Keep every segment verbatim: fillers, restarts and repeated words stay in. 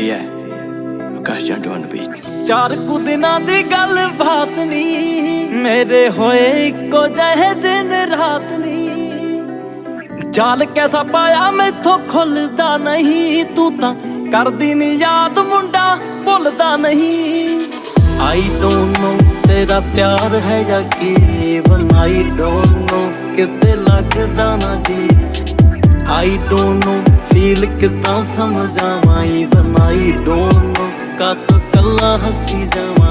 Hey yeah, Akash Jantu on the beat. चार कु दिनां दी गल बात नी मेरे होए इक्को जहे दिन रात नी जाल कैसा पाया मैथों खुलदा नहीं तू तां करदी नी याद मुंडा भुलदा नहीं आई डोंट नो तेरा प्यार है या केवल आई डोंट नो किते लगदा ना जी आई डोंट नो फील कितना समझावां इवन आई डोंट नो का तो कल्ला हसी जावां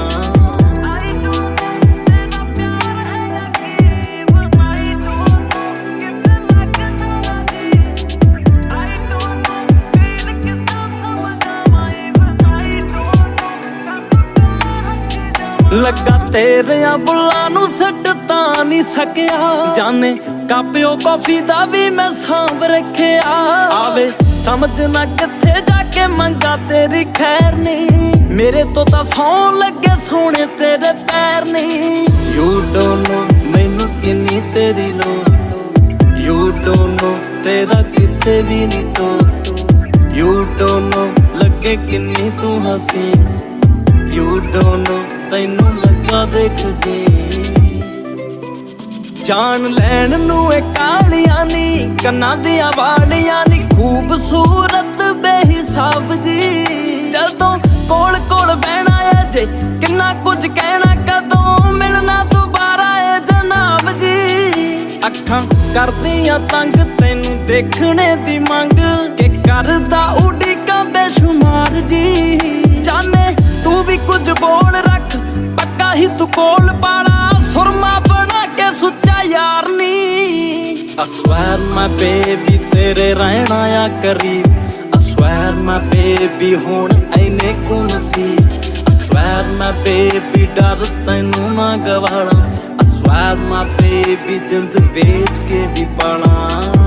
लगा तेरिया बुल्ला नू सट तां नहीं सकिया जाने कापियो कॉफी दा भी मैं सांभ रखिया आवे समझ ना किथे जाके मंगा तेरी खैर नहीं मेरे तो ता सौ लगे सोने तेरे पैर नहीं यू डोंट नो मैनू किन्नी तेरी लोड़ यू डोंट नो तेरा किथे भी नहीं तो यू डोंट नो लगे किन्नी तू हसी यू डोंट नो तैनू लगा देख जी जान लैन नू कालियां नी कन्ना दियां वालियां नी खूबसूरत बेहिसाब जी जदों कोल कोल बहना है जे किन्ना कुछ कहना कदों मिलना दोबारा है जनाब जी अखां करदियां तंग तैनू देखने दी मंग के करदा उड़ीकां बेशुमार जी जाने तू भी कुछ बोल रख पक्का ही तू कोल पाला सुरमा बना के सुच्चा यार नी I swear my baby तेरे रहना या करीब I swear my baby हुण ऐने को नसीब I swear my baby डर तैनू ना गवाला I swear my baby जिंद बेच के भी पाला